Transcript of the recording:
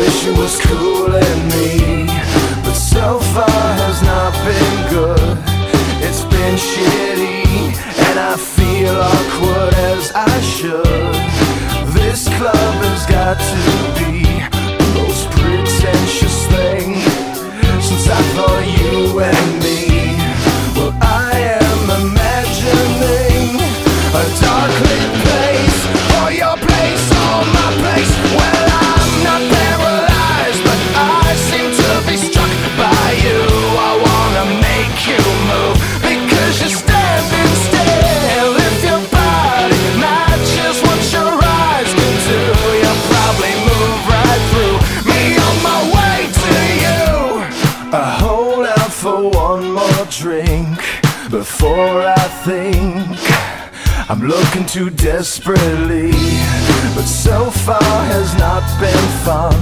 she was cooling me, but so far has not been good. It's been shitty, and I feel awkward as I should. This club has got to be the most pretentious thing since I thought you and me. Well, I am imagining a dark lit place, or your place, or my place. Well, I'm not paralyzed, but I seem to be struck by you. I wanna make you move, because you're standing still. If your body matches what your eyes can do, you'll probably move right through me on my way to you. I hold out for one more drink before I think. I'm looking too desperately, but so far has not been fun.